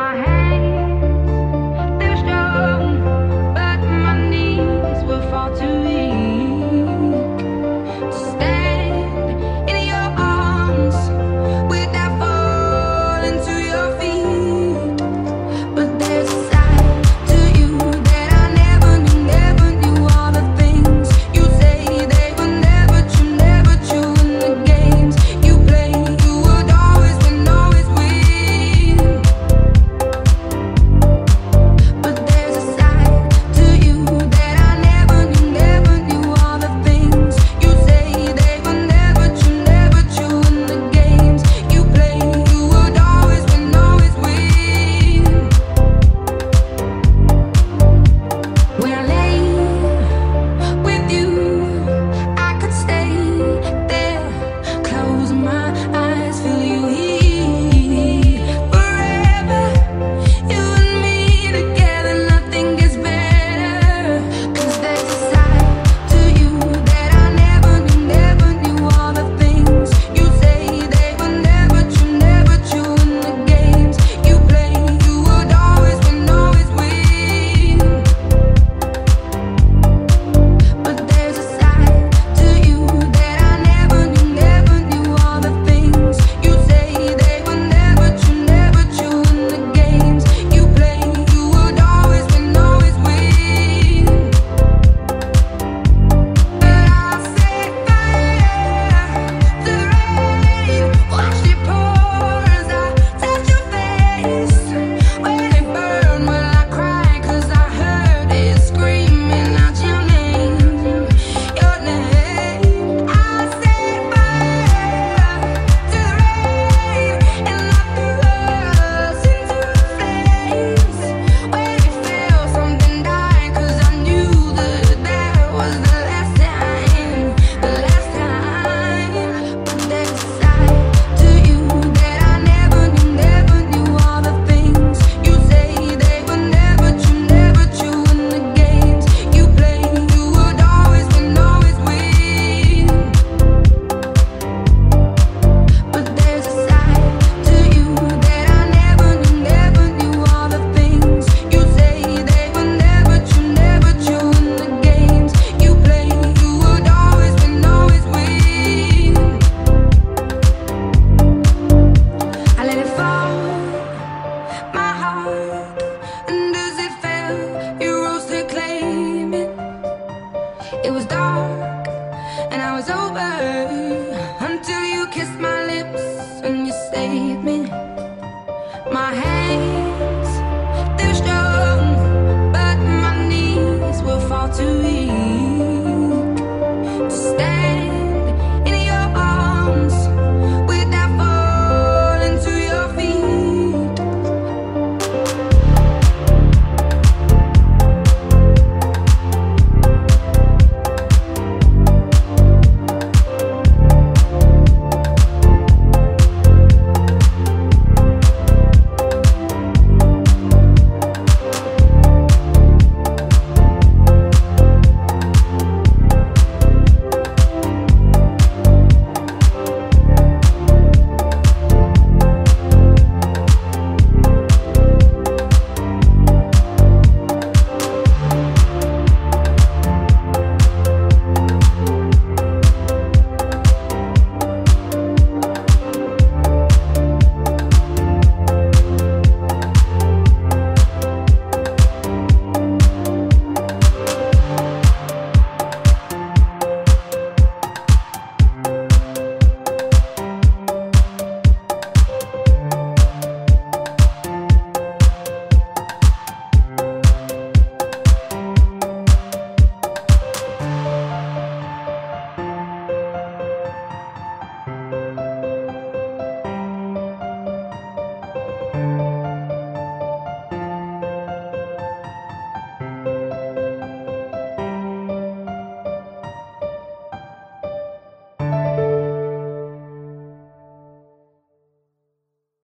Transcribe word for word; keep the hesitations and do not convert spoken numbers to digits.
my hands, they were strong, but my knees were far too weak to stand in your arms without falling to your feet. But there's a side to you that I never knew, never knew. All the things you say, they were never true, never true. In the games you play, you would always win, always win. But there's a side to you that I never knew, never knew. All the things you say, they were never true, never true. In the games you play, you would always win, always win. When I lay with you, I could stay there, close my eyes, feel you here forever. You and me together, nothing gets better. 'Cause there's a side to you that I never knew, never knew. All the things you say, they were never true, never true. In the games you play, you would always win, always win. But there's a side to you that I never knew, never knew. All the things you say, they were never true, never true. In the games you play, you would always win, always win. But I'll set fire to the rain, watch it pour as I touch your face. When it burned, will I cry? 'Cause I heard it screaming out your name, your name. I'll set fire to the rain and lock the us into flames. When it felt something dying, 'cause I knew that that was the last time, the last time. But there's a side to you that I never knew, never knew. All the things you say, they were never true, never true. In the games you play, you would always win, always win. But there's a side to you that I never knew, never knew. All the things you say, they were never true, never true. In the games you play, you would always win, always win. I let it fall, my heart